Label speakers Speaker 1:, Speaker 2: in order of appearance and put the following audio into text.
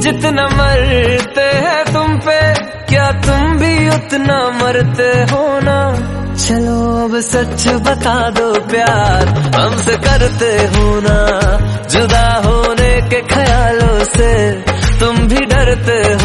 Speaker 1: जितना मरते हैं तुम पे, क्या तुम भी उतना मरते हो ना? चलो अब सच बता दो प्यार हमसे करते हो ना? जुदा होने के ख्यालों से तुम भी डरते